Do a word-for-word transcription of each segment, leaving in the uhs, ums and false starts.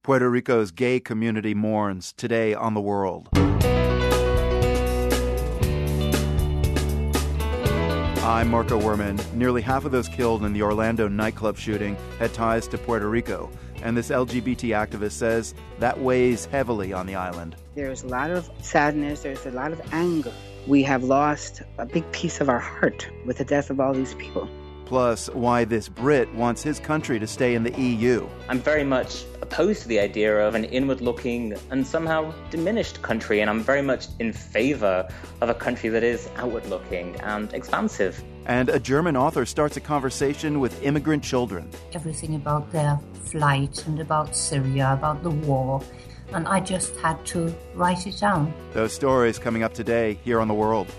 Puerto Rico's gay community mourns today on the world. I'm Marco Werman. Nearly half of those killed in the Orlando nightclub shooting had ties to Puerto Rico, and this L G B T activist says that weighs heavily on the island. There's a lot of sadness, there's a lot of anger. We have lost a big piece of our heart with the death of all these people. Plus, why this Brit wants his country to stay in the E U. I'm very much opposed to the idea of an inward-looking and somehow diminished country, and I'm very much in favor of a country that is outward-looking and expansive. And a German author starts a conversation with immigrant children. Everything about their flight and about Syria, about the war, and I just had to write it down. Those stories coming up today here on The World.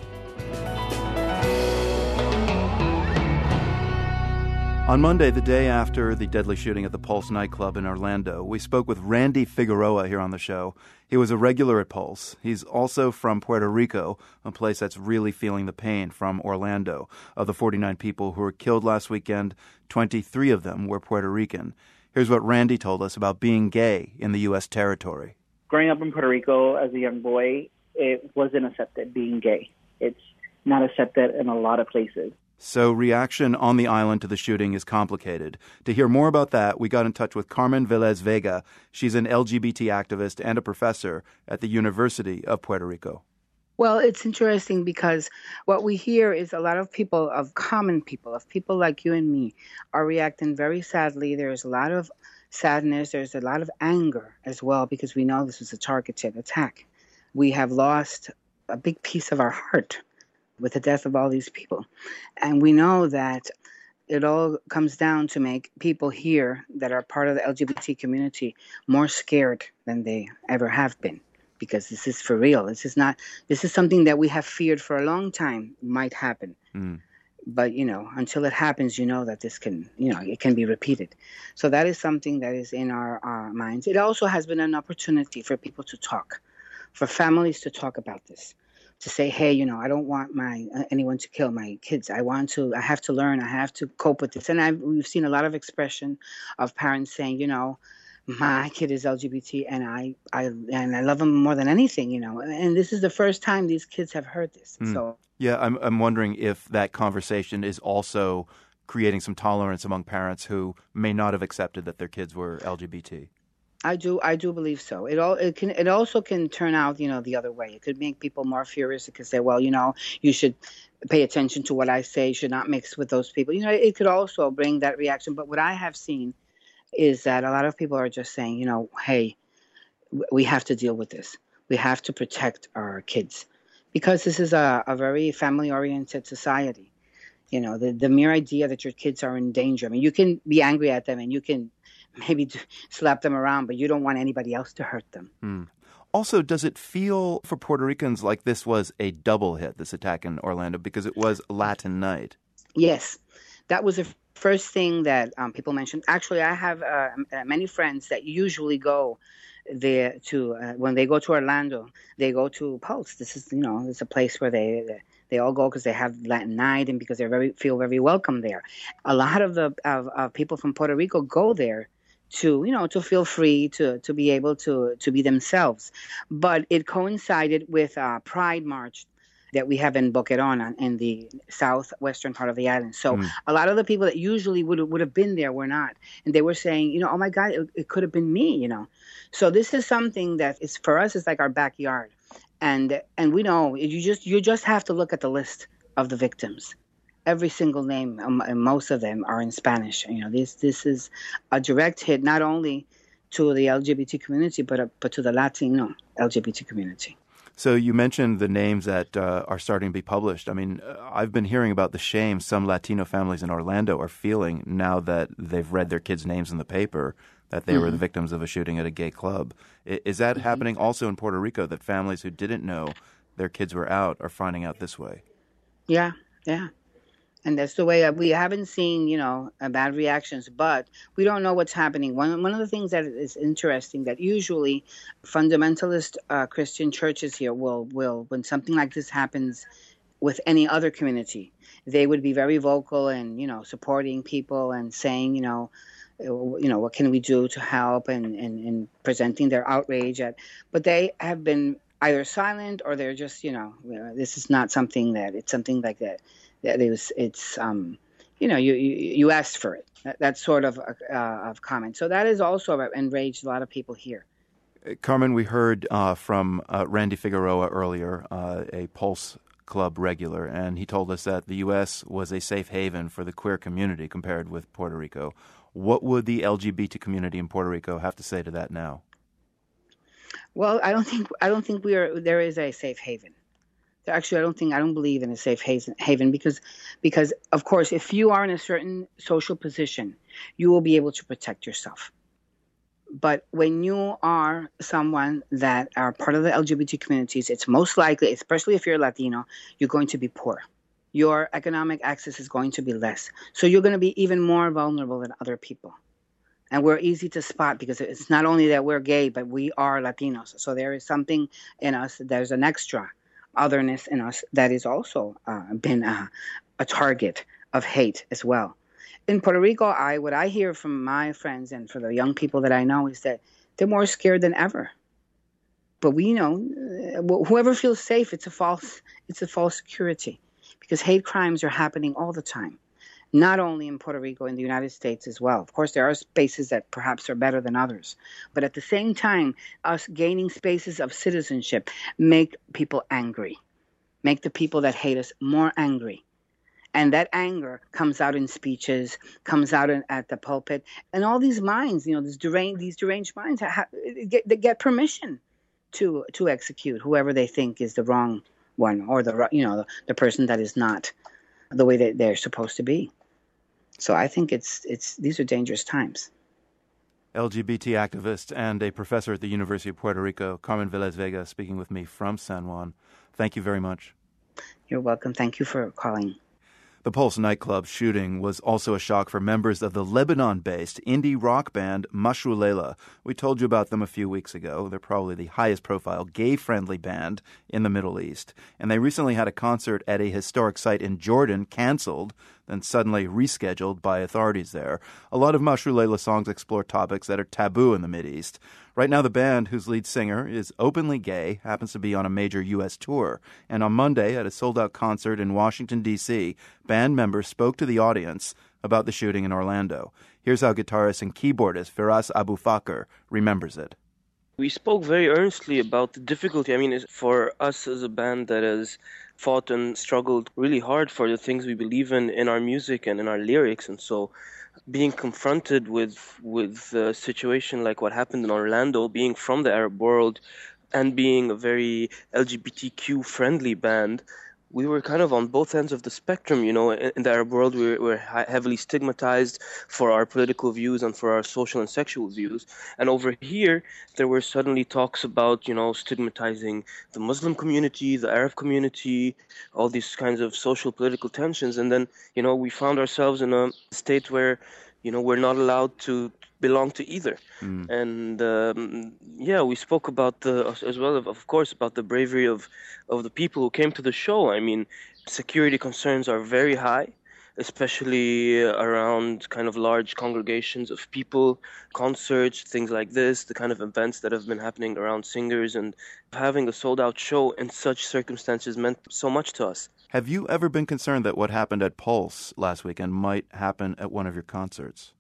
On Monday, the day after the deadly shooting at the Pulse nightclub in Orlando, we spoke with Randy Figueroa here on the show. He was a regular at Pulse. He's also from Puerto Rico, a place that's really feeling the pain from Orlando. Of the forty-nine people who were killed last weekend, twenty-three of them were Puerto Rican. Here's what Randy told us about being gay in the U S territory. Growing up in Puerto Rico as a young boy, it wasn't accepted being gay. It's not accepted in a lot of places. So reaction on the island to the shooting is complicated. To hear more about that, we got in touch with Carmen Velez Vega. She's an L G B T activist and a professor at the University of Puerto Rico. Well, it's interesting because what we hear is a lot of people, of common people, of people like you and me, are reacting very sadly. There's a lot of sadness. There's a lot of anger as well because we know this was a targeted attack. We have lost a big piece of our heart with the death of all these people. And we know that it all comes down to make people here that are part of the L G B T community more scared than they ever have been. Because this is for real. This is not, this is something that we have feared for a long time might happen. Mm. But, you know, until it happens, you know that this can, you know, it can be repeated. So that is something that is in our, our minds. It also has been an opportunity for people to talk, for families to talk about this. To say, hey, you know, I don't want my uh, anyone to kill my kids. I want to, I have to learn, I have to cope with this. And I've, we've seen a lot of expression of parents saying, you know, my kid is L G B T and I, I and I love him more than anything, you know. And this is the first time these kids have heard this. Mm. So yeah, I'm I'm wondering if that conversation is also creating some tolerance among parents who may not have accepted that their kids were L G B T. I do, I do believe so. It all, it can, it also can turn out, you know, the other way. It could make people more furious. It could say, well, you know, you should pay attention to what I say. You should not mix with those people. You know, it could also bring that reaction. But what I have seen is that a lot of people are just saying, you know, hey, we have to deal with this. We have to protect our kids because this is a, a very family-oriented society. You know, the, the mere idea that your kids are in danger. I mean, you can be angry at them and you can maybe slap them around, but you don't want anybody else to hurt them. Hmm. Also, does it feel for Puerto Ricans like this was a double hit, this attack in Orlando, because it was Latin night? Yes. That was the first thing that um, people mentioned. Actually, I have uh, many friends that usually go there to, uh, when they go to Orlando, they go to Pulse. This is, you know, it's a place where they they all go because they have Latin night and because they very feel very welcome there. A lot of the of, of people from Puerto Rico go there to, you know, to feel free, to to be able to to be themselves. But it coincided with a Pride March that we have in Boquerón in the southwestern part of the island. So mm. a lot of the people that usually would would have been there were not. And they were saying, you know, oh my God, it, it could have been me, you know. So this is something that is, for us, it's like our backyard. And and we know, you just you just have to look at the list of the victims. Every single name, um, and most of them are in Spanish. You know, this this is a direct hit not only to the L G B T community, but uh, but to the Latino L G B T community. So you mentioned the names that uh, are starting to be published. I mean, I've been hearing about the shame some Latino families in Orlando are feeling now that they've read their kids' names in the paper, that they mm-hmm. were the victims of a shooting at a gay club. Is that mm-hmm. happening also in Puerto Rico, that families who didn't know their kids were out are finding out this way? Yeah, yeah. And that's the way we haven't seen, you know, bad reactions, but we don't know what's happening. One one of the things that is interesting that usually fundamentalist uh, Christian churches here will, will, when something like this happens with any other community, they would be very vocal and, you know, supporting people and saying, you know, you know, what can we do to help, and, and, and presenting their outrage at, but they have been either silent or they're just, you know, you know this is not something that, it's something like that, that it was, it's, um, you know, you, you, you asked for it, that, that sort of, uh, of comment. So that has also enraged a lot of people here. Carmen, we heard uh, from uh, Randy Figueroa earlier, uh, a Pulse Club regular, and he told us that the U S was a safe haven for the queer community compared with Puerto Rico. What would the L G B T community in Puerto Rico have to say to that now? Well, I don't think I don't think we are. There is a safe haven. Actually, I don't think I don't believe in a safe haven because, because of course, if you are in a certain social position, you will be able to protect yourself. But when you are someone that are part of the L G B T communities, it's most likely, especially if you're Latino, you're going to be poor. Your economic access is going to be less. So you're going to be even more vulnerable than other people. And we're easy to spot because it's not only that we're gay, but we are Latinos. So there is something in us, there's an extra otherness in us that is also uh, been uh, a target of hate as well. In Puerto Rico, I what I hear from my friends and for the young people that I know is that they're more scared than ever. But we know whoever feels safe, it's a false, it's a false security, because hate crimes are happening all the time, not only in Puerto Rico, in the United States as well. Of course, there are spaces that perhaps are better than others. But at the same time, us gaining spaces of citizenship make people angry, make the people that hate us more angry. And that anger comes out in speeches, comes out in, at the pulpit. And all these minds, you know, these deranged, these deranged minds ha- get, they get permission to to execute whoever they think is the wrong one, or the, you know, the, the person that is not the way that they're supposed to be. So I think it's it's these are dangerous times. L G B T activist and a professor at the University of Puerto Rico, Carmen Velez Vega, speaking with me from San Juan. Thank you very much. You're welcome. Thank you for calling. The Pulse nightclub shooting was also a shock for members of the Lebanon-based indie rock band Mashru Leila. We told you about them a few weeks ago. They're probably the highest-profile gay-friendly band in the Middle East. And they recently had a concert at a historic site in Jordan canceled, then suddenly rescheduled by authorities there. A lot of Mashru Leila songs explore topics that are taboo in the Mideast. Right now, the band, whose lead singer is openly gay, happens to be on a major U S tour. And on Monday, at a sold-out concert in Washington, D C, band members spoke to the audience about the shooting in Orlando. Here's how guitarist and keyboardist Firas Abu Fakr remembers it. We spoke very earnestly about the difficulty. I mean, for us as a band that has fought and struggled really hard for the things we believe in, in our music and in our lyrics. And so being confronted with with a situation like what happened in Orlando, being from the Arab world and being a very L G B T Q friendly band, we were kind of on both ends of the spectrum. You know, in the Arab world, we were heavily stigmatized for our political views and for our social and sexual views. And over here, there were suddenly talks about, you know, stigmatizing the Muslim community, the Arab community, all these kinds of social political tensions. And then, you know, we found ourselves in a state where, you know, we're not allowed to belong to either. Mm. And um, yeah, we spoke about the, as well, of, of course, about the bravery of, of the people who came to the show. I mean, security concerns are very high, especially around kind of large congregations of people, concerts, things like this, the kind of events that have been happening around singers, and having a sold-out show in such circumstances meant so much to us. Have you ever been concerned that what happened at Pulse last weekend might happen at one of your concerts?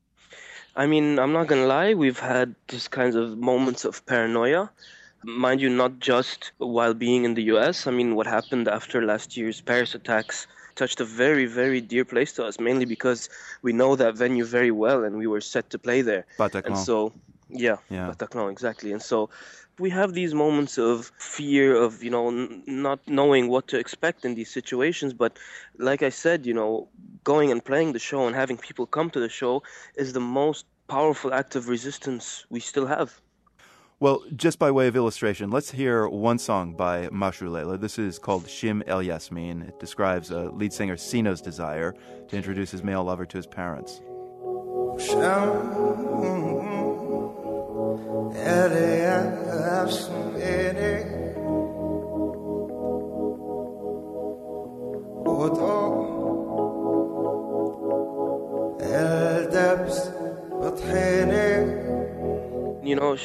I mean, I'm not going to lie, we've had these kinds of moments of paranoia. Mind you, not just while being in the U S. I mean, what happened after last year's Paris attacks touched a very, very dear place to us, mainly because we know that venue very well and we were set to play there. Bataclan. And so, yeah, yeah. Bataclan, exactly. And so we have these moments of fear of, you know, n- not knowing what to expect in these situations. But like I said, you know, going and playing the show and having people come to the show is the most powerful act of resistance we still have. Well, just by way of illustration, let's hear one song by Mashru Leila. This is called Shim El Yasmin. It describes uh, lead singer Sino's desire to introduce his male lover to his parents. الدبس بطحي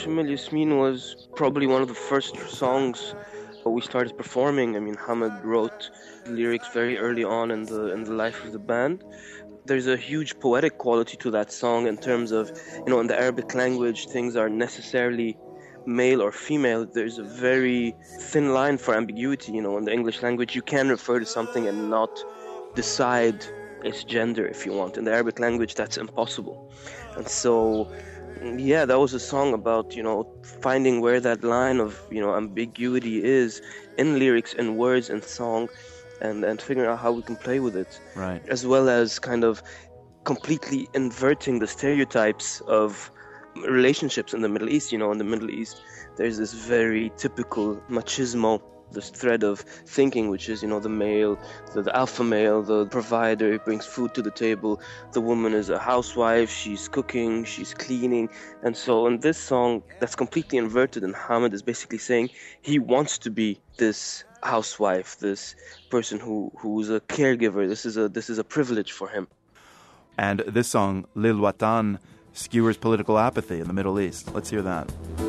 Shamil Yasmin was probably one of the first songs we started performing. I mean, Hamid wrote lyrics very early on in the in the life of the band. There's a huge poetic quality to that song in terms of, you know, in the Arabic language, things are necessarily male or female. There's a very thin line for ambiguity. You know, in the English language, you can refer to something and not decide its gender if you want. In the Arabic language, that's impossible. And so, yeah, that was a song about, you know, finding where that line of, you know, ambiguity is in lyrics and words and song, and, and figuring out how we can play with it. Right. As well as kind of completely inverting the stereotypes of relationships in the Middle East. You know, in the Middle East, there's this very typical machismo, this thread of thinking, which is, you know, the male, the, the alpha male, the provider, he brings food to the table. The woman is a housewife, she's cooking, she's cleaning. And so in this song, that's completely inverted, and Hamid is basically saying he wants to be this housewife, this person who who's a caregiver. This is a this is a privilege for him. And this song, Lil Watan, skewers political apathy in the Middle East. Let's hear that.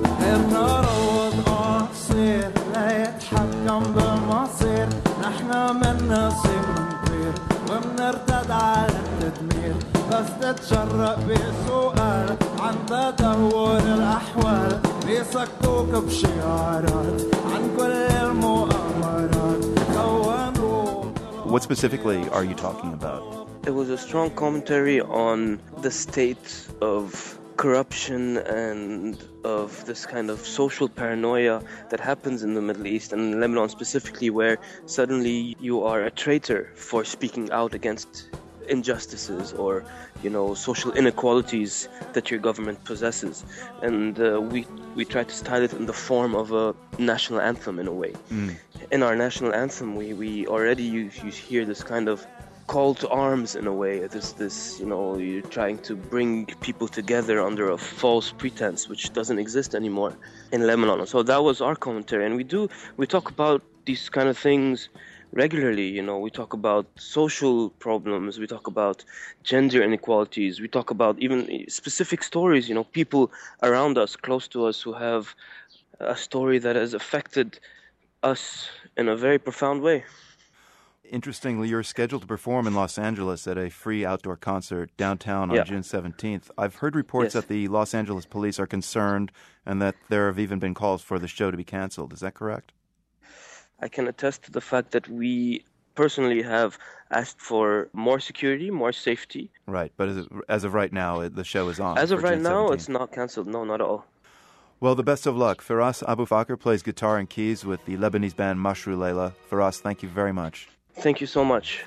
What specifically are you talking about? It was a strong commentary on the state of corruption and of this kind of social paranoia that happens in the Middle East and in Lebanon specifically, where suddenly you are a traitor for speaking out against injustices or, you know, social inequalities that your government possesses. And uh, we we try to style it in the form of a national anthem in a way. Mm. In our national anthem, we, we already you, you hear this kind of call to arms in a way. This, this, you know, you're trying to bring people together under a false pretense, which doesn't exist anymore in Lebanon. So that was our commentary, and we do we talk about these kind of things regularly. You know, we talk about social problems, we talk about gender inequalities, we talk about even specific stories. You know, people around us, close to us, who have a story that has affected us in a very profound way. Interestingly, you're scheduled to perform in Los Angeles at a free outdoor concert downtown on yeah. June seventeenth. I've heard reports yes. that the Los Angeles police are concerned and that there have even been calls for the show to be canceled. Is that correct? I can attest to the fact that we personally have asked for more security, more safety. Right, but as, as of right now, the show is on. As of right June now, seventeenth. It's not canceled. No, not at all. Well, the best of luck. Firas Abu Fakr plays guitar and keys with the Lebanese band Mashru Leila. Firas, thank you very much. Thank you so much.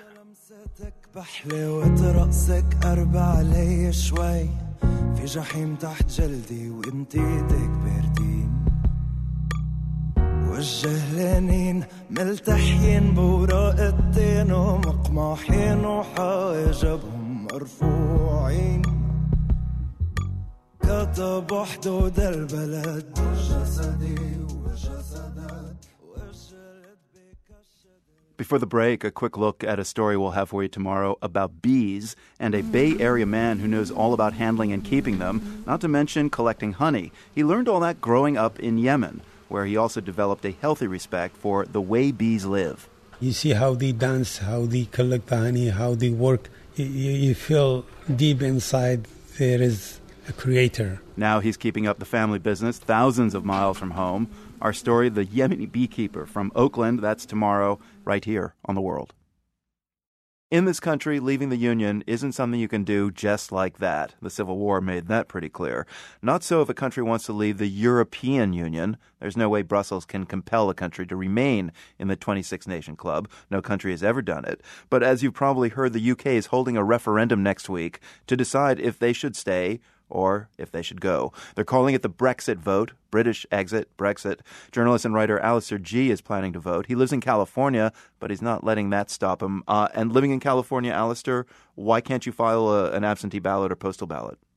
وجه لينين ملتحين بوراق التين ومقماحين وحاجبهم مرفوعين كتب حدود البلد جسدي وجسدات. Before the break, a quick look at a story we'll have for you tomorrow about bees and a Bay Area man who knows all about handling and keeping them, not to mention collecting honey. He learned all that growing up in Yemen, where he also developed a healthy respect for the way bees live. You see how they dance, how they collect the honey, how they work. You, you feel deep inside there is a creator. Now he's keeping up the family business thousands of miles from home. Our story, The Yemeni Beekeeper, from Oakland. That's tomorrow, right here on The World. In this country, leaving the Union isn't something you can do just like that. The Civil War made that pretty clear. Not so if a country wants to leave the European Union. There's no way Brussels can compel a country to remain in the twenty-six nation club. No country has ever done it. But as you've probably heard, the U K is holding a referendum next week to decide if they should stay or if they should go. They're calling it the Brexit vote, British exit, Brexit. Journalist and writer Alistair G. is planning to vote. He lives in California, but he's not letting that stop him. Uh, and living in California, Alistair, why can't you file a, an absentee ballot or postal ballot?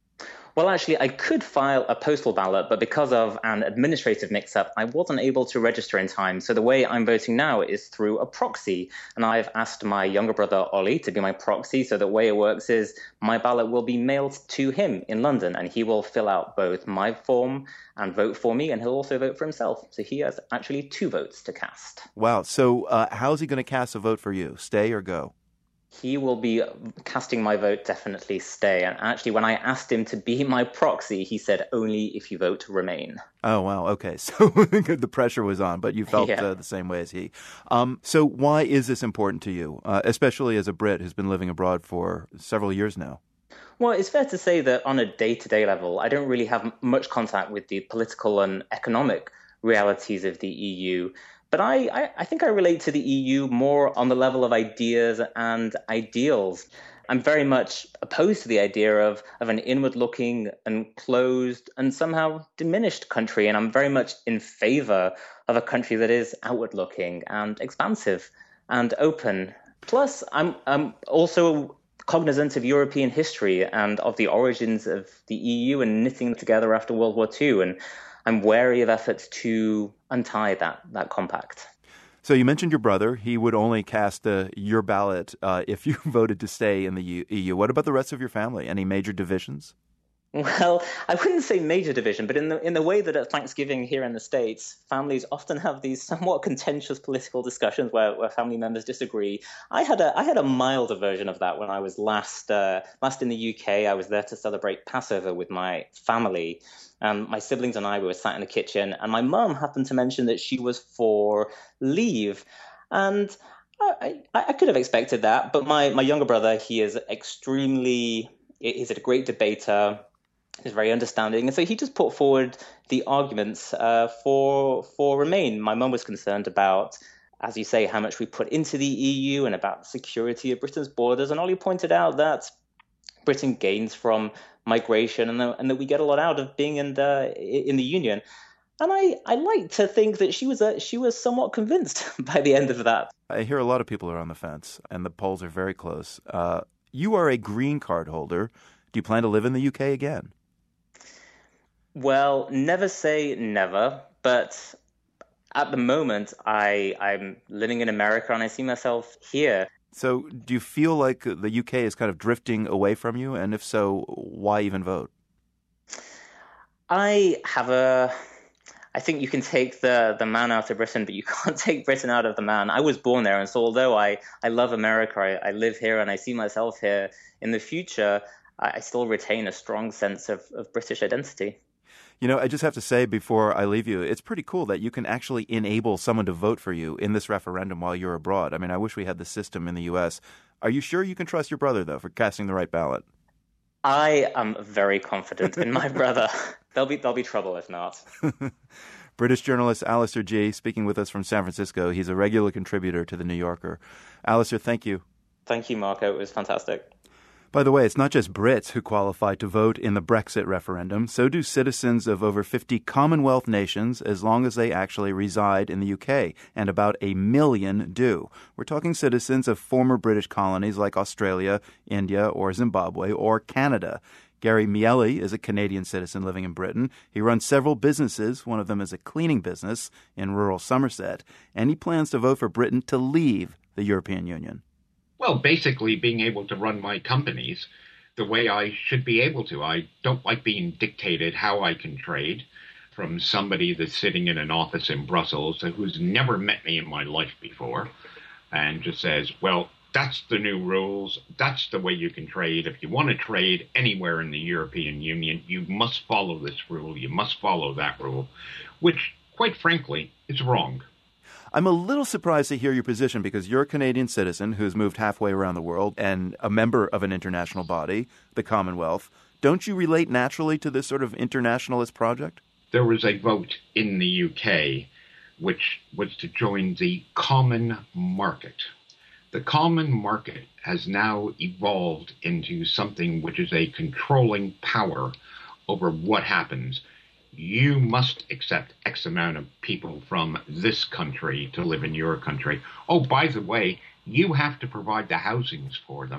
Well, actually, I could file a postal ballot, but because of an administrative mix-up, I wasn't able to register in time. So the way I'm voting now is through a proxy. And I've asked my younger brother, Ollie, to be my proxy. So the way it works is my ballot will be mailed to him in London, and he will fill out both my form and vote for me, and he'll also vote for himself. So he has actually two votes to cast. Wow. So uh, how's he going to cast a vote for you? Stay or go? He will be casting my vote definitely stay. And actually, when I asked him to be my proxy, he said only if you vote remain. Oh, wow. Okay. So the pressure was on, but you felt yeah. uh, the same way as he. Um, so why is this important to you, uh, especially as a Brit who's been living abroad for several years now? Well, it's fair to say that on a day-to-day level, I don't really have much contact with the political and economic realities of the E U. But I, I, I think I relate to the E U more on the level of ideas and ideals. I'm very much opposed to the idea of, of an inward-looking and closed and somehow diminished country. And I'm very much in favor of a country that is outward-looking and expansive and open. Plus, I'm, I'm also cognizant of European history and of the origins of the E U and knitting together after World War Two. And I'm wary of efforts to untie that that compact. So you mentioned your brother. He would only cast uh, your ballot uh, if you voted to stay in the E U. What about the rest of your family? Any major divisions? Well, I wouldn't say major division, but in the in the way that at Thanksgiving here in the States, families often have these somewhat contentious political discussions where, where family members disagree. I had a I had a milder version of that when I was last uh, last in the U K. I was there to celebrate Passover with my family. Um, my siblings and I were sat in the kitchen, and my mum happened to mention that she was for leave. And I, I, I could have expected that, but my, my younger brother, he is extremely, he's a great debater, he's very understanding, and so he just put forward the arguments uh, for for Remain. My mum was concerned about, as you say, how much we put into the E U and about the security of Britain's borders, and Ollie pointed out that Britain gains from migration and, the, and that we get a lot out of being in the in the Union. And I, I like to think that she was a, she was somewhat convinced by the end of that. I hear a lot of people are on the fence, and the polls are very close. Uh, you are a green card holder. Do you plan to live in the U K again? Well, never say never, but at the moment, I, I'm living in America and I see myself here. So do you feel like the U K is kind of drifting away from you? And if so, why even vote? I have a... I think you can take the, the man out of Britain, but you can't take Britain out of the man. I was born there, and so although I, I love America, I, I live here and I see myself here in the future, I, I still retain a strong sense of, of British identity. You know, I just have to say before I leave you, it's pretty cool that you can actually enable someone to vote for you in this referendum while you're abroad. I mean, I wish we had the system in the U S. Are you sure you can trust your brother, though, for casting the right ballot? I am very confident in my brother. There'll be there'll be trouble if not. British journalist Alistair Gee speaking with us from San Francisco. He's a regular contributor to The New Yorker. Alistair, thank you. Thank you, Marco. It was fantastic. By the way, it's not just Brits who qualify to vote in the Brexit referendum. So do citizens of over fifty Commonwealth nations, as long as they actually reside in the U K, and about a million do. We're talking citizens of former British colonies like Australia, India, or Zimbabwe, or Canada. Gary Miele is a Canadian citizen living in Britain. He runs several businesses. One of them is a cleaning business in rural Somerset. And he plans to vote for Britain to leave the European Union. Well, basically being able to run my companies the way I should be able to. I don't like being dictated how I can trade from somebody that's sitting in an office in Brussels who's never met me in my life before and just says, well, that's the new rules. That's the way you can trade. If you want to trade anywhere in the European Union, you must follow this rule. You must follow that rule, which, quite frankly, is wrong. I'm a little surprised to hear your position because you're a Canadian citizen who's moved halfway around the world and a member of an international body, the Commonwealth. Don't you relate naturally to this sort of internationalist project? There was a vote in the U K which was to join the common market. The common market has now evolved into something which is a controlling power over what happens. You must accept X amount of people from this country to live in your country. Oh, by the way, you have to provide the housings for them,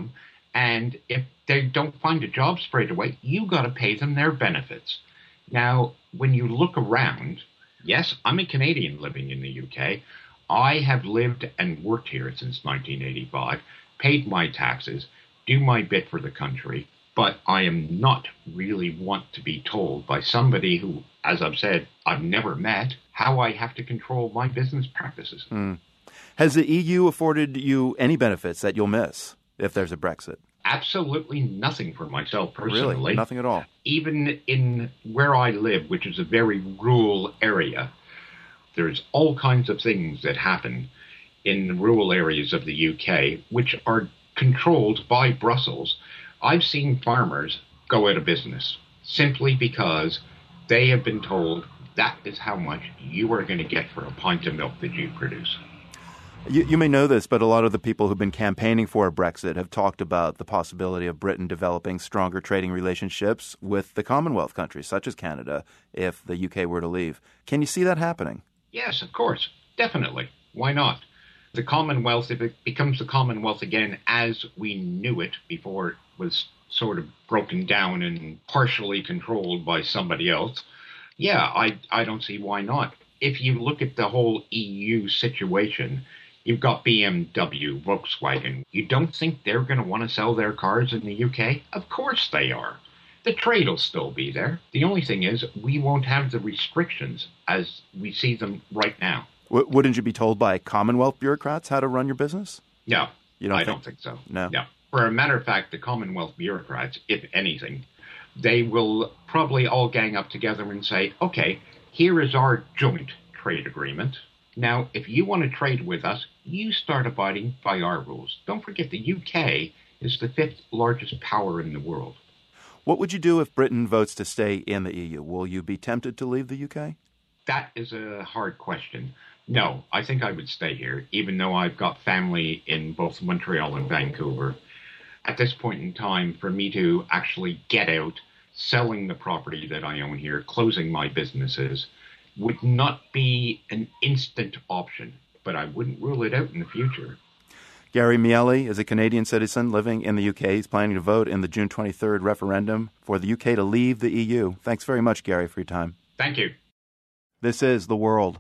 And if they don't find a job straight away, you got to pay them their benefits. Now, when you look around, yes, I'm a Canadian living in the U K. I have lived and worked here since nineteen eighty-five, paid my taxes, do my bit for the country, but I am not really want to be told by somebody who, as I've said, I've never met, how I have to control my business practices. Mm. Has the E U afforded you any benefits that you'll miss if there's a Brexit? Absolutely nothing for myself personally. Really? Nothing at all? Even in where I live, which is a very rural area, there's all kinds of things that happen in rural areas of the U K which are controlled by Brussels. I've seen farmers go out of business simply because they have been told that is how much you are going to get for a pint of milk that you produce. You, you may know this, but a lot of the people who've been campaigning for a Brexit have talked about the possibility of Britain developing stronger trading relationships with the Commonwealth countries, such as Canada, if the U K were to leave. Can you see that happening? Yes, of course. Definitely. Why not? The Commonwealth, if it becomes the Commonwealth again as we knew it before it was sort of broken down and partially controlled by somebody else, yeah, I, I don't see why not. If you look at the whole E U situation, you've got B M W, Volkswagen. You don't think they're going to want to sell their cars in the U K? Of course they are. The trade will still be there. The only thing is we won't have the restrictions as we see them right now. W- wouldn't you be told by Commonwealth bureaucrats how to run your business? No, you don't I think? don't think so. No? No. For a matter of fact, the Commonwealth bureaucrats, if anything, they will probably all gang up together and say, okay, here is our joint trade agreement. Now, if you want to trade with us, you start abiding by our rules. Don't forget the U K is the fifth largest power in the world. What would you do if Britain votes to stay in the E U? Will you be tempted to leave the U K? That is a hard question. No, I think I would stay here, even though I've got family in both Montreal and Vancouver. At this point in time, for me to actually get out, selling the property that I own here, closing my businesses, would not be an instant option, but I wouldn't rule it out in the future. Gary Miele is a Canadian citizen living in the U K. He's planning to vote in the June twenty-third referendum for the U K to leave the E U. Thanks very much, Gary, for your time. Thank you. This is The World.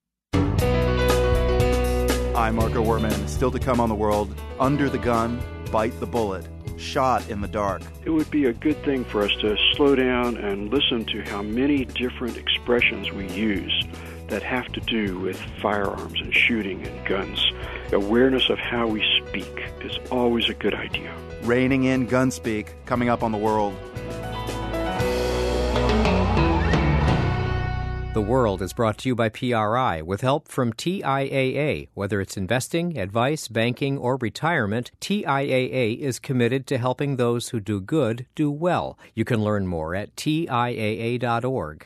I'm Marco Werman. Still to come on The World, Under the Gun, Bite the Bullet, Shot in the Dark. It would be a good thing for us to slow down and listen to how many different expressions we use that have to do with firearms and shooting and guns. Awareness of how we speak is always a good idea. Reining in Gunspeak, coming up on The World. The World is brought to you by P R I with help from T I A A. Whether it's investing, advice, banking, or retirement, T I A A is committed to helping those who do good do well. You can learn more at T I A A dot org.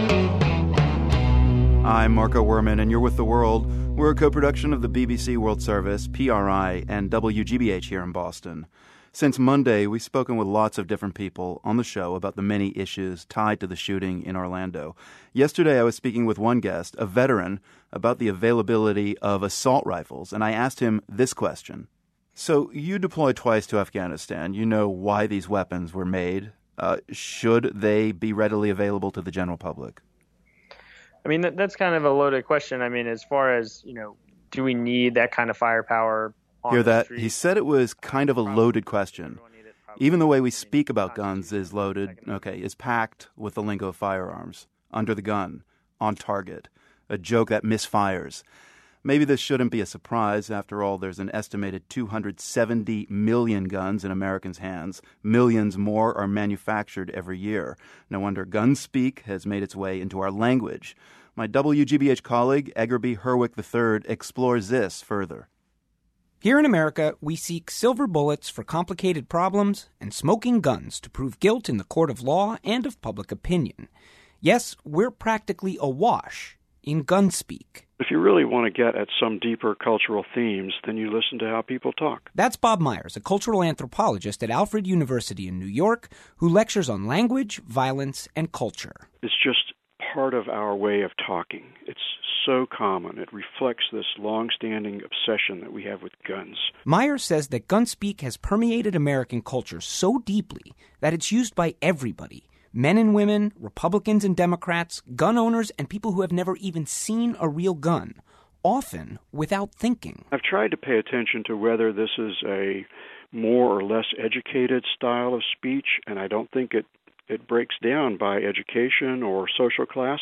I'm Marco Werman, and you're with The World. We're a co-production of the B B C World Service, P R I, and W G B H here in Boston. Since Monday, we've spoken with lots of different people on the show about the many issues tied to the shooting in Orlando. Yesterday, I was speaking with one guest, a veteran, about the availability of assault rifles, and I asked him this question. So, you deployed twice to Afghanistan. You know why these weapons were made. Uh, should they be readily available to the general public? I mean, that, that's kind of a loaded question. I mean, as far as, you know, do we need that kind of firepower? Hear that? He said it was kind of a loaded question. Even the way we speak about guns is loaded, okay, is packed with the lingo of firearms. Under the gun, on target, a joke that misfires. Maybe this shouldn't be a surprise. After all, there's an estimated two hundred seventy million guns in Americans' hands. Millions more are manufactured every year. No wonder Gunspeak has made its way into our language. My W G B H colleague, Eggerby Herwick the third, explores this further. Here in America, we seek silver bullets for complicated problems and smoking guns to prove guilt in the court of law and of public opinion. Yes, we're practically awash in Gunspeak. If you really want to get at some deeper cultural themes, then you listen to how people talk. That's Bob Myers, a cultural anthropologist at Alfred University in New York, who lectures on language, violence, and culture. It's just part of our way of talking. It's so common. It reflects this long-standing obsession that we have with guns. Myers says that gun speak has permeated American culture so deeply that it's used by everybody. Men and women, Republicans and Democrats, gun owners, and people who have never even seen a real gun, often without thinking. I've tried to pay attention to whether this is a more or less educated style of speech, and I don't think it, it breaks down by education or social class.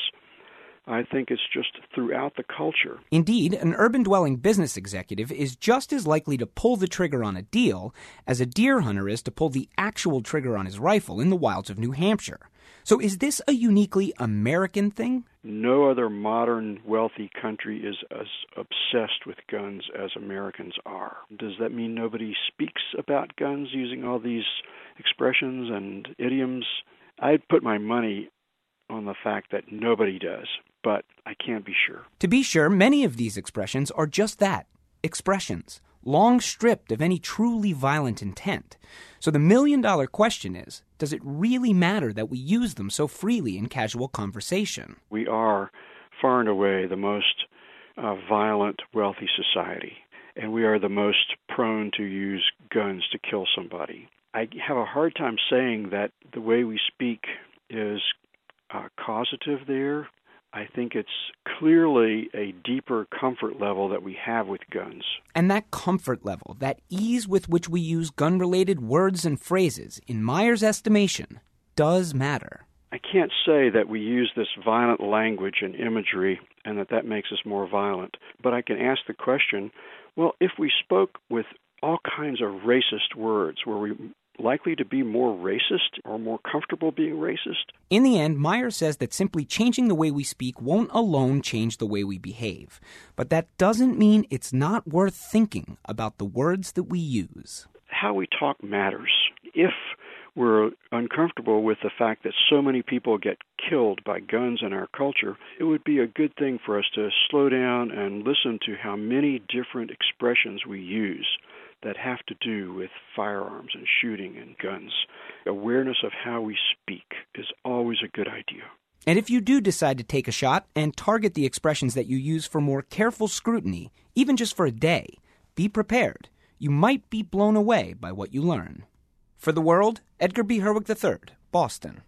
I think it's just throughout the culture. Indeed, an urban-dwelling business executive is just as likely to pull the trigger on a deal as a deer hunter is to pull the actual trigger on his rifle in the wilds of New Hampshire. So is this a uniquely American thing? No other modern, wealthy country is as obsessed with guns as Americans are. Does that mean nobody speaks about guns using all these expressions and idioms? I'd put my money on the fact that nobody does, but I can't be sure. To be sure, many of these expressions are just that, expressions, long stripped of any truly violent intent. So the million-dollar question is, does it really matter that we use them so freely in casual conversation? We are far and away the most uh, violent, wealthy society, and we are the most prone to use guns to kill somebody. I have a hard time saying that the way we speak is uh, causative there. I think it's clearly a deeper comfort level that we have with guns. And that comfort level, that ease with which we use gun-related words and phrases, in Myers' estimation, does matter. I can't say that we use this violent language and imagery and that that makes us more violent, but I can ask the question, well, if we spoke with all kinds of racist words, were we likely to be more racist or more comfortable being racist? In the end, Myers says that simply changing the way we speak won't alone change the way we behave. But that doesn't mean it's not worth thinking about the words that we use. How we talk matters. If we're uncomfortable with the fact that so many people get killed by guns in our culture, it would be a good thing for us to slow down and listen to how many different expressions we use that have to do with firearms and shooting and guns. Awareness of how we speak is always a good idea. And if you do decide to take a shot and target the expressions that you use for more careful scrutiny, even just for a day, be prepared. You might be blown away by what you learn. For The World, Edgar B. Herwick the third, Boston.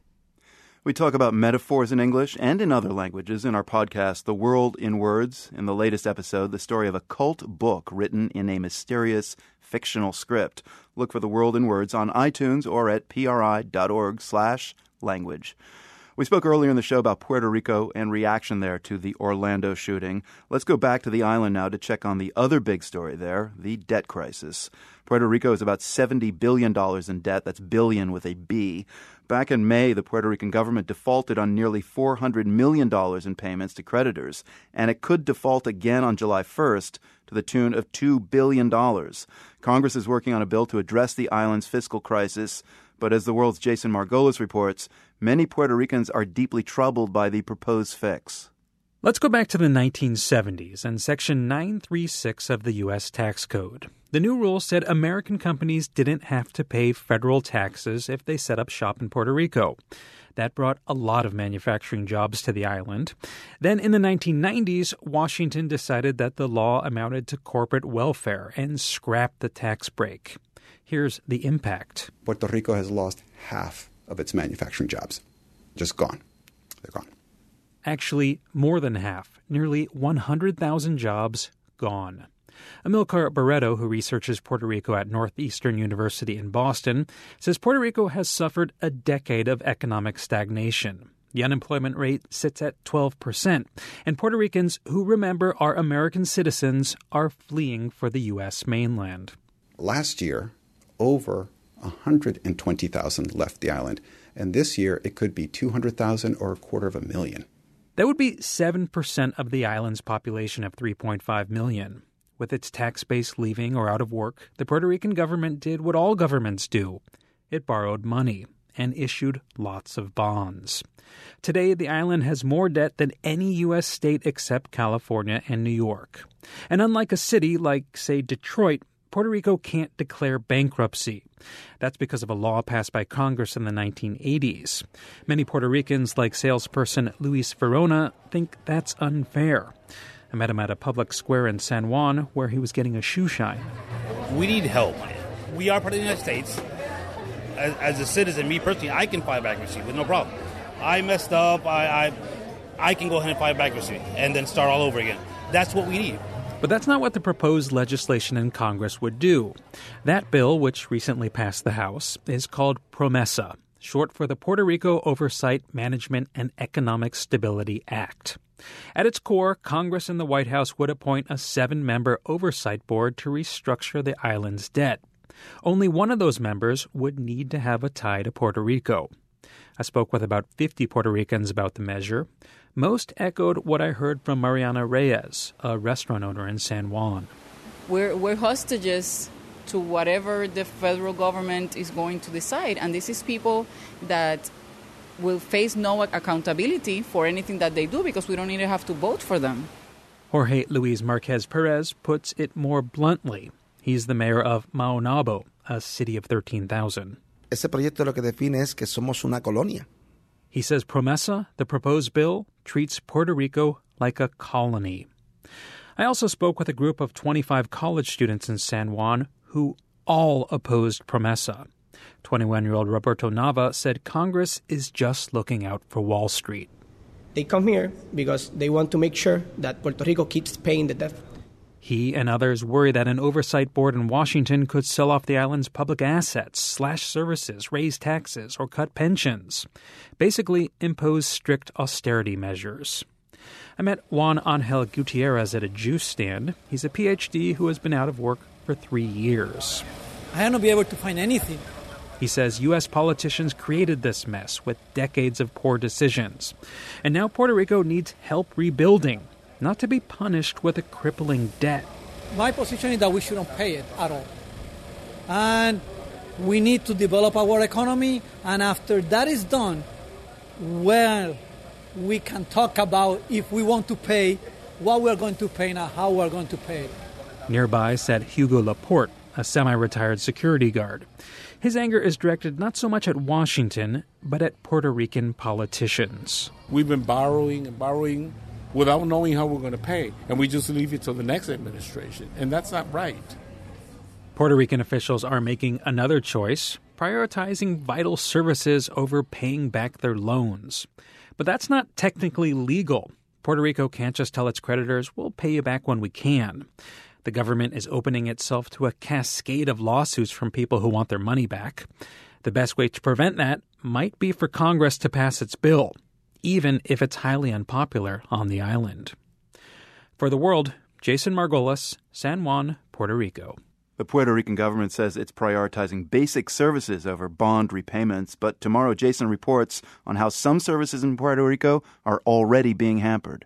We talk about metaphors in English and in other languages in our podcast, The World in Words. In the latest episode, the story of a cult book written in a mysterious fictional script. Look for The World in Words on iTunes or at pri.org slash language. We spoke earlier in the show about Puerto Rico and reaction there to the Orlando shooting. Let's go back to the island now to check on the other big story there, the debt crisis. Puerto Rico is about seventy billion dollars in debt. That's billion with a B. Back in May, the Puerto Rican government defaulted on nearly four hundred million dollars in payments to creditors, and it could default again on July first to the tune of two billion dollars. Congress is working on a bill to address the island's fiscal crisis, but as The World's Jason Margolis reports, many Puerto Ricans are deeply troubled by the proposed fix. Let's go back to the nineteen seventies and Section nine thirty-six of the U S Tax Code. The new rule said American companies didn't have to pay federal taxes if they set up shop in Puerto Rico. That brought a lot of manufacturing jobs to the island. Then in the nineteen nineties, Washington decided that the law amounted to corporate welfare and scrapped the tax break. Here's the impact. Puerto Rico has lost half of its manufacturing jobs. Just gone. They're gone. Actually, more than half. Nearly one hundred thousand jobs gone. Amilcar Barreto, who researches Puerto Rico at Northeastern University in Boston, says Puerto Rico has suffered a decade of economic stagnation. The unemployment rate sits at twelve percent, and Puerto Ricans who remember are American citizens are fleeing for the U S mainland. Last year, over one hundred twenty thousand left the island, and this year it could be two hundred thousand or a quarter of a million. That would be seven percent of the island's population of three point five million. With its tax base leaving or out of work, the Puerto Rican government did what all governments do. It borrowed money and issued lots of bonds. Today, the island has more debt than any U S state except California and New York. And unlike a city like, say, Detroit, Puerto Rico can't declare bankruptcy. That's because of a law passed by Congress in the nineteen eighties. Many Puerto Ricans, like salesperson Luis Verona, think that's unfair. I met him at a public square in San Juan where he was getting a shoe shine. We need help. We are part of the United States. As, as a citizen, me personally, I can file bankruptcy with no problem. I messed up. I, I I can go ahead and file bankruptcy and then start all over again. That's what we need. But that's not what the proposed legislation in Congress would do. That bill, which recently passed the House, is called PROMESA, short for the Puerto Rico Oversight, Management, and Economic Stability Act. At its core, Congress and the White House would appoint a seven-member oversight board to restructure the island's debt. Only one of those members would need to have a tie to Puerto Rico. I spoke with about fifty Puerto Ricans about the measure. Most echoed what I heard from Mariana Reyes, a restaurant owner in San Juan. We're, we're hostages to whatever the federal government is going to decide, and this is people that will face no accountability for anything that they do because we don't even have to vote for them. Jorge Luis Marquez Perez puts it more bluntly. He's the mayor of Maunabo, a city of thirteen thousand. Ese proyecto lo que define es que somos una colonia. He says PROMESA, the proposed bill, treats Puerto Rico like a colony. I also spoke with a group of twenty-five college students in San Juan who all opposed PROMESA. twenty-one-year-old Roberto Nava said Congress is just looking out for Wall Street. They come here because they want to make sure that Puerto Rico keeps paying the debt. He and others worry that an oversight board in Washington could sell off the island's public assets, slash services, raise taxes, or cut pensions. Basically, impose strict austerity measures. I met Juan Angel Gutierrez at a juice stand. He's a P H D who has been out of work for three years. I have not been able to find anything. He says U S politicians created this mess with decades of poor decisions. And now Puerto Rico needs help rebuilding, not to be punished with a crippling debt. My position is that we shouldn't pay it at all. And we need to develop our economy, and after that is done, well, we can talk about if we want to pay, what we're going to pay and how we're going to pay. Nearby sat Hugo Laporte, a semi-retired security guard. His anger is directed not so much at Washington, but at Puerto Rican politicians. We've been borrowing and borrowing without knowing how we're going to pay, and we just leave it to the next administration, and that's not right. Puerto Rican officials are making another choice, prioritizing vital services over paying back their loans. But that's not technically legal. Puerto Rico can't just tell its creditors, we'll pay you back when we can. The government is opening itself to a cascade of lawsuits from people who want their money back. The best way to prevent that might be for Congress to pass its bill, even if it's highly unpopular on the island. For The World, Jason Margolis, San Juan, Puerto Rico. The Puerto Rican government says it's prioritizing basic services over bond repayments, but tomorrow Jason reports on how some services in Puerto Rico are already being hampered.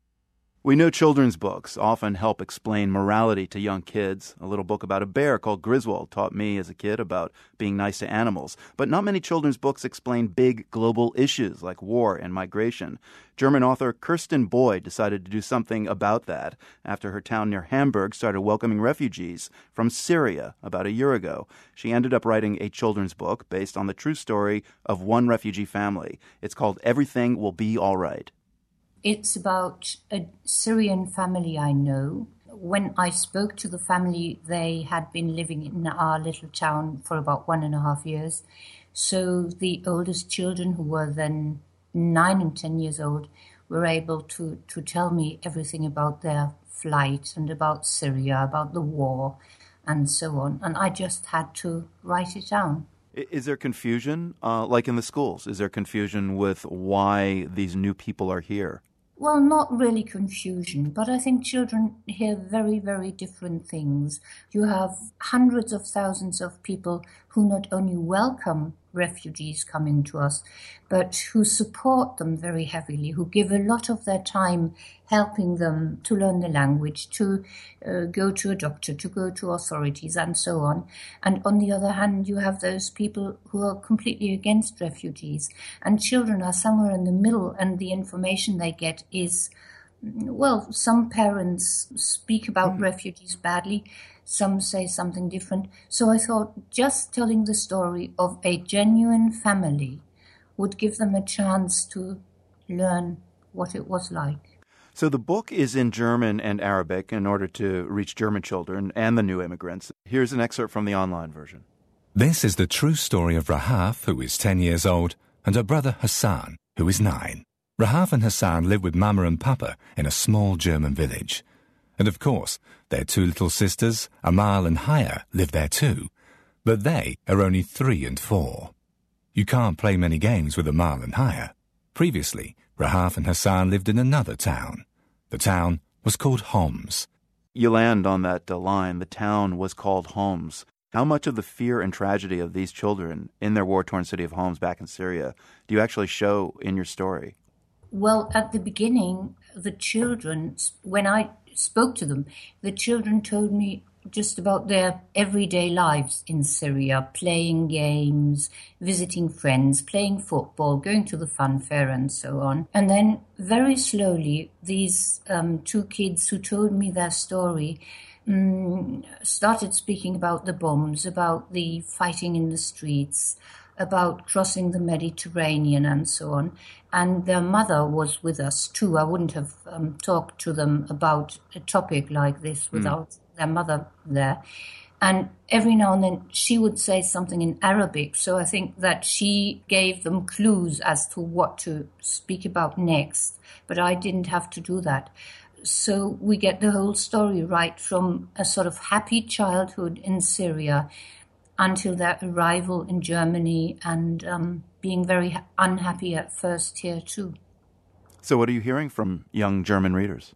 We know children's books often help explain morality to young kids. A little book about a bear called Griswold taught me as a kid about being nice to animals. But not many children's books explain big global issues like war and migration. German author Kirsten Boyd decided to do something about that after her town near Hamburg started welcoming refugees from Syria about a year ago. She ended up writing a children's book based on the true story of one refugee family. It's called Everything Will Be All Right. It's about a Syrian family I know. When I spoke to the family, they had been living in our little town for about one and a half years. So the oldest children, who were then nine and ten years old, were able to, to tell me everything about their flight and about Syria, about the war, and so on. And I just had to write it down. Is there confusion, uh, like in the schools? Is there confusion with why these new people are here? Well, not really confusion, but I think children hear very, very different things. You have hundreds of thousands of people who not only welcome refugees coming to us, but who support them very heavily, who give a lot of their time helping them to learn the language, to uh, go to a doctor, to go to authorities, and so on. And on the other hand, you have those people who are completely against refugees. And children are somewhere in the middle, and the information they get is, well, some parents speak about mm. refugees badly. some say something different. So I thought just telling the story of a genuine family would give them a chance to learn what it was like. So the book is in German and Arabic in order to reach German children and the new immigrants. Here's an excerpt from the online version. This is the true story of Rahaf, who is ten years old, and her brother Hassan, who is nine. Rahaf and Hassan live with Mama and Papa in a small German village. And of course, their two little sisters, Amal and Haya, live there too. But they are only three and four. You can't play many games with Amal and Haya. Previously, Rahaf and Hassan lived in another town. The town was called Homs. You land on that uh, line, the town was called Homs. How much of the fear and tragedy of these children in their war-torn city of Homs back in Syria do you actually show in your story? Well, at the beginning, the children, when I spoke to them, the children told me just about their everyday lives in Syria, playing games, visiting friends, playing football, going to the fun fair and so on. And then very slowly, these um, two kids who told me their story um, started speaking about the bombs, about the fighting in the streets, about crossing the Mediterranean and so on. And their mother was with us too. I wouldn't have um, talked to them about a topic like this without mm. their mother there. And every now and then she would say something in Arabic. So I think that she gave them clues as to what to speak about next. But I didn't have to do that. So we get the whole story right from a sort of happy childhood in Syria until their arrival in Germany and um, being very unhappy at first here too. So what are you hearing from young German readers?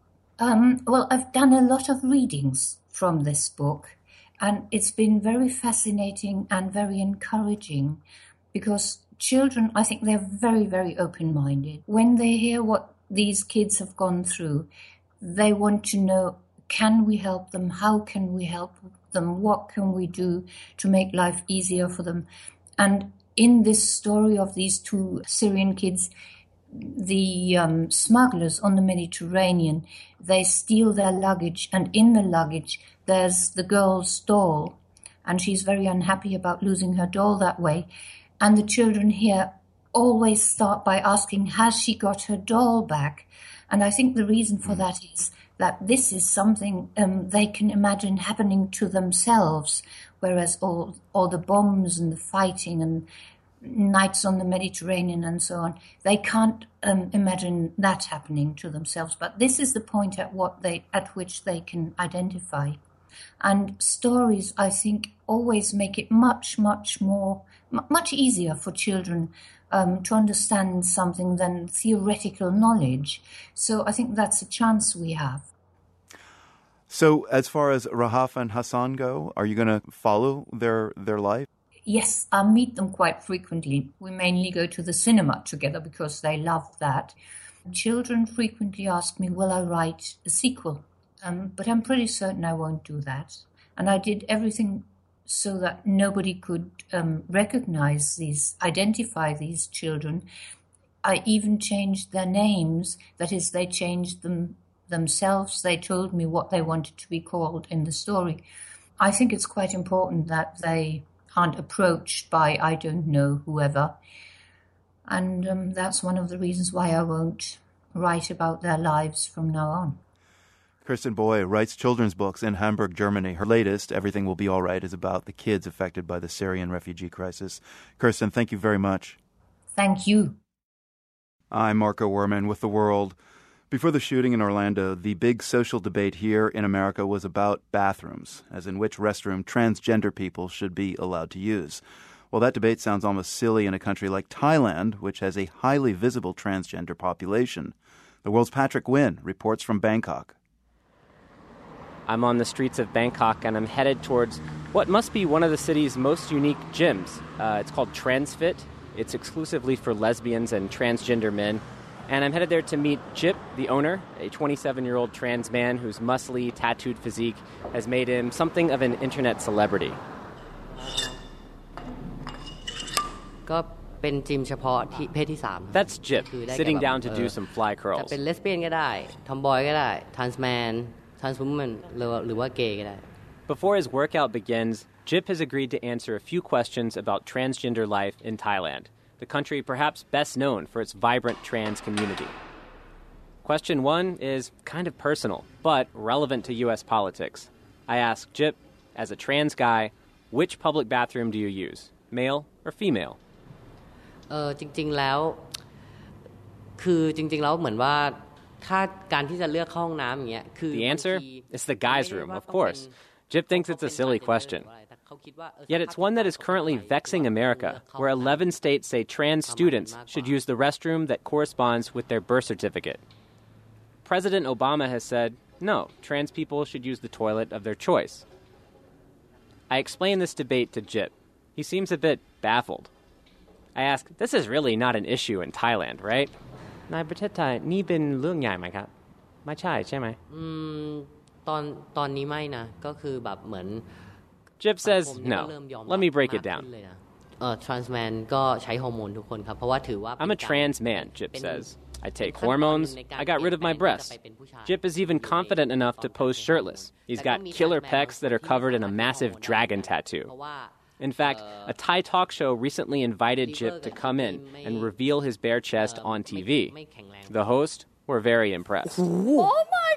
Um, well, I've done a lot of readings from this book, and it's been very fascinating and very encouraging because children, I think they're very, very open-minded. When they hear what these kids have gone through, they want to know, can we help them? How can we help them? What can we do to make life easier for them? And in this story of these two Syrian kids, the um, smugglers on the Mediterranean, they steal their luggage, and in the luggage there's the girl's doll, and she's very unhappy about losing her doll that way. And the children here always start by asking, has she got her doll back? And I think the reason for that is that this is something um, they can imagine happening to themselves, whereas all, all the bombs and the fighting and nights on the Mediterranean and so on, they can't um, imagine that happening to themselves. But this is the point at what they at which they can identify. And stories, I think, always make it much, much more, m- much easier for children um, to understand something than theoretical knowledge. So I think that's a chance we have. So as far as Rahaf and Hassan go, are you going to follow their their life? Yes, I meet them quite frequently. We mainly go to the cinema together because they love that. Children frequently ask me, will I write a sequel? Um, but I'm pretty certain I won't do that. And I did everything so that nobody could um, recognize these, identify these children. I even changed their names. That is, they changed them themselves. They told me what they wanted to be called in the story. I think it's quite important that they aren't approached by, I don't know, whoever. And um, that's one of the reasons why I won't write about their lives from now on. Kirsten Boy writes children's books in Hamburg, Germany. Her latest, Everything Will Be All Right, is about the kids affected by the Syrian refugee crisis. Kirsten, thank you very much. Thank you. I'm Marco Werman with The World. Before the shooting in Orlando, the big social debate here in America was about bathrooms, as in which restroom transgender people should be allowed to use. Well, that debate sounds almost silly in a country like Thailand, which has a highly visible transgender population. The World's Patrick Wynn reports from Bangkok. I'm on the streets of Bangkok, and I'm headed towards what must be one of the city's most unique gyms. Uh, it's called TransFit. It's exclusively for lesbians and transgender men. And I'm headed there to meet Jip, the owner, a twenty-seven-year-old trans man whose muscly, tattooed physique has made him something of an internet celebrity. That's Jip, sitting down to do some fly curls. Before his workout begins, Jip has agreed to answer a few questions about transgender life in Thailand, the country perhaps best known for its vibrant trans community. Question one is kind of personal, but relevant to U S politics. I ask Jip, as a trans guy, which public bathroom do you use, male or female? เออจริงๆแล้วคือจริงๆแล้วเหมือนว่าถ้าการที่จะเลือกเข้าห้องน้ำอย่างเงี้ยคือ The answer is the guy's room, of course. Jip thinks it's a silly question. Yet it's one that is currently vexing America, where eleven states say trans students should use the restroom that corresponds with their birth certificate. President Obama has said, no, trans people should use the toilet of their choice. I explain this debate to Jip. He seems a bit baffled. I ask, this is really not an issue in Thailand, right? ในประเทศไทยนี่เป็นเรื่องใหญ่ไหมครับไม่ใช่ใช่ไหมอืมตอนตอนนี้ไม่นะก็คือแบบเหมือน Jip says, no. Let me break it down. เอ่อ trans man ก็ใช้ฮอร์โมนทุกคนครับเพราะว่าถือว่า I'm a trans man, Jip says. I take hormones. I got rid of my breasts. Jip is even confident enough to pose shirtless. He's got killer pecs that are covered in a massive dragon tattoo. In fact, a Thai talk show recently invited Jip to come in and reveal his bare chest on T V. The hosts were very impressed. Oh my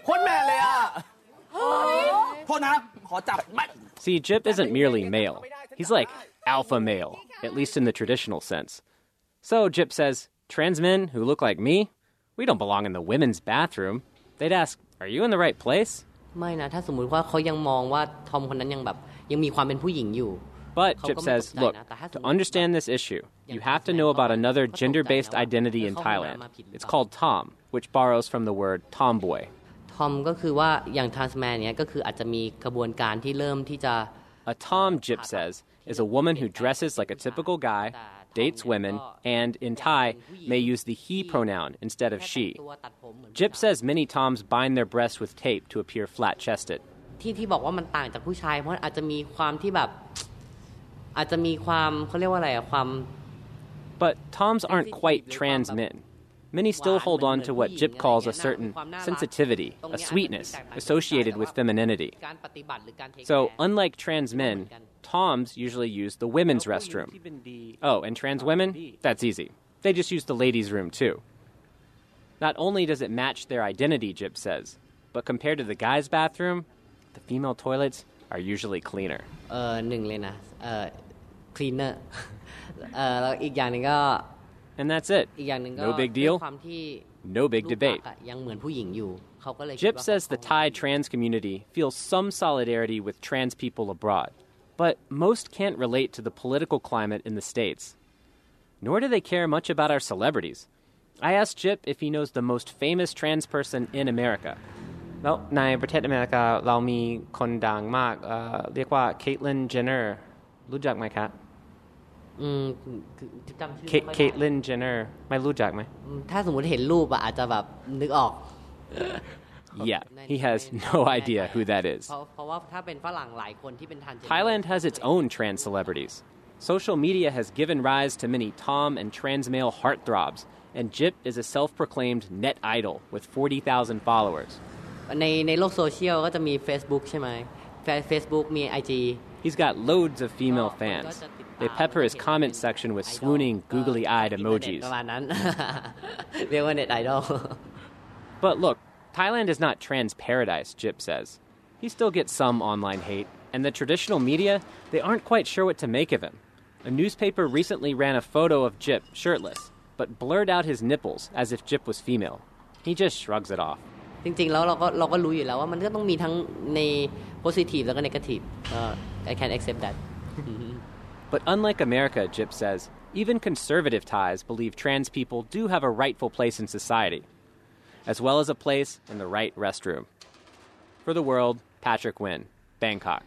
God! See, Jip isn't merely male. He's like alpha male, at least in the traditional sense. So Jip says, trans men who look like me, we don't belong in the women's bathroom. They'd ask, are you in the right place? ไม่นะถ้าสมมุติว่าเขายังมองว่าทอมคนนั้นยังแบบยังมีความเป็นผู้หญิงอยู่ But, Jip says, look, to understand this issue, you have to know about another gender-based identity in Thailand. It's called Tom, which borrows from the word tomboy. Tom ก็คือว่าอย่าง trans man เนี่ยก็คืออาจจะมีกระบวนการที่เริ่มที่จะ A Tom, Jip says, is a woman who dresses like a typical guy, dates women, and, in Thai, may use the he pronoun instead of she. Jip says many Toms bind their breasts with tape to appear flat-chested. ที่ที่บอกว่ามันต่างจากผู้ชายเพราะอาจจะมีความที่แบบอาจจะมีความเขาเรียกว่าอะไรอะความ But Toms aren't quite trans men. Many still hold on to what Jip calls a certain sensitivity, a sweetness, associated with femininity. So, unlike trans men, Toms usually use the women's restroom. Oh, and trans women? That's easy. They just use the ladies' room, too. Not only does it match their identity, Jip says, but compared to the guys' bathroom, the female toilets are usually cleaner. เออหนึ่งเลยนะเอ่อ cleaner เอ่อแล้วอีกอย่างนึงก็ And that's it. อีกอย่างนึงก็ No big deal. ความที่ No big debate. ยังเหมือนผู้หญิงอยู่เขาก็เลย Jip says the Thai trans community feels some solidarity with trans people abroad, but most can't relate to the political climate in the States. Nor do they care much about our celebrities. I asked Jip if he knows the most famous trans person in America. แล้วในประเทศอเมริกาเรามีคนดังมากเอ่อเรียกว่า Caitlyn Jenner รู้จักไหมครับอืมจำชื่อ Caitlyn Jenner ไม่รู้จักไหมถ้าสมมุติเห็นรูปอ่ะอาจจะแบบนึกออก Yeah, he has no idea who that is. เพราะว่าถ้าเป็นฝรั่งหลายคนที่เป็น transgender Thailand has its own trans celebrities. Social media has given rise to many Tom and trans male heartthrobs, and Jip is a self-proclaimed net idol with forty thousand followers. ในในโลกโซเชียลก็จะมี Facebook ใช่ไหม Facebook มี ไอ จี He's got loads of female fans. They pepper his comment section with swooning, googly-eyed emojis. ประมาณนั้น เรียกว่า net idol. But look, Thailand is not trans paradise, Jip says. He still gets some online hate, and the traditional media, they aren't quite sure what to make of him. A newspaper recently ran a photo of Jip shirtless, but blurred out his nipples as if Jip was female. He just shrugs it off. จริงๆแล้วเราก็เราก็รู้อยู่แล้วว่ามันก็ต้องมีทั้งใน positive แล้วก็ negative. Uh, I can accept that. But unlike America, Jip says, even conservative Thais believe trans people do have a rightful place in society, as well as a place in the right restroom. For the World, Patrick Nguyen, Bangkok.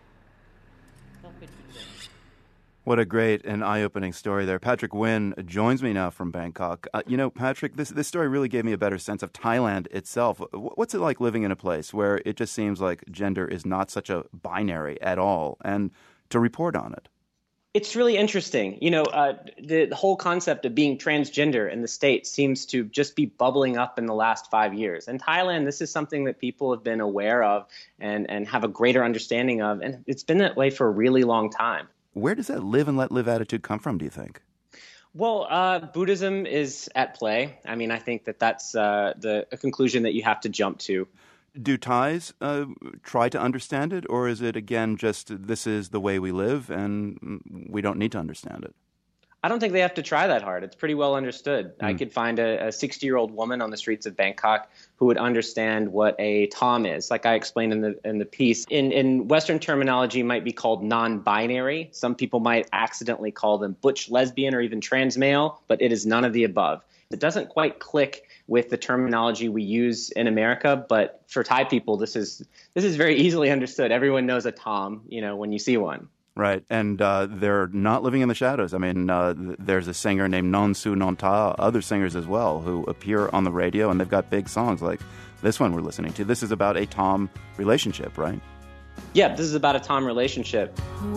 What a great and eye-opening story there. Patrick Nguyen joins me now from Bangkok. Uh, you know, Patrick, this this story really gave me a better sense of Thailand itself. What's it like living in a place where it just seems like gender is not such a binary at all, and to report on it? It's really interesting. You know, uh, the, the whole concept of being transgender in the States seems to just be bubbling up in the last five years. In Thailand, this is something that people have been aware of and, and have a greater understanding of. And it's been that way for a really long time. Where does that live and let live attitude come from, do you think? Well, uh, Buddhism is at play. I mean, I think that that's uh, the a conclusion that you have to jump to. Do Thais uh, try to understand it, or is it, again, just this is the way we live and we don't need to understand it? I don't think they have to try that hard. It's pretty well understood. Mm. I could find a sixty-year-old woman on the streets of Bangkok who would understand what a Tom is, like I explained in the in the piece. In, in Western terminology, might be called non-binary. Some people might accidentally call them butch lesbian or even trans male, but it is none of the above. It doesn't quite click with the terminology we use in America, but for Thai people, this is this is very easily understood. Everyone knows a Tom, you know, when you see one. Right, and uh, they're not living in the shadows. I mean, uh, th- there's a singer named Non Su Non Ta, other singers as well, who appear on the radio, and they've got big songs like this one we're listening to. This is about a Tom relationship, right? Yeah, this is about a Tom relationship.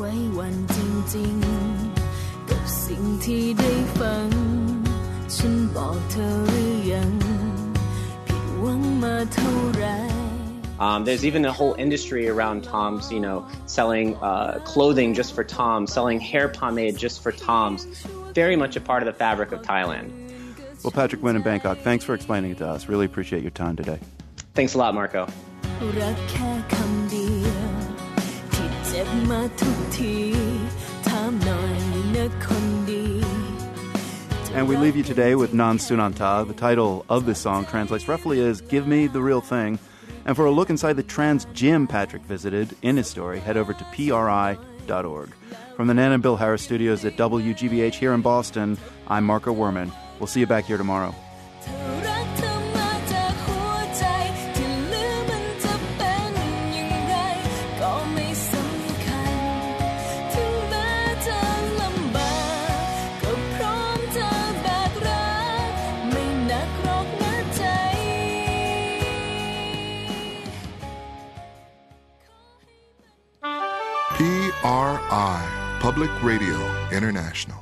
Um, there's even a whole industry around Toms, you know, selling uh, clothing just for Toms, selling hair pomade just for Toms. Very much a part of the fabric of Thailand. Well, Patrick Nguyen in Bangkok, thanks for explaining it to us. Really appreciate your time today. Thanks a lot, Marco. And we leave you today with Non Sunanta. The title of this song translates roughly as Give Me the Real Thing. And for a look inside the trans gym Patrick visited in his story, head over to P R I dot org. From the Nan and Bill Harris studios at W G B H here in Boston, I'm Marco Werman. We'll see you back here tomorrow. P R I, Public Radio International.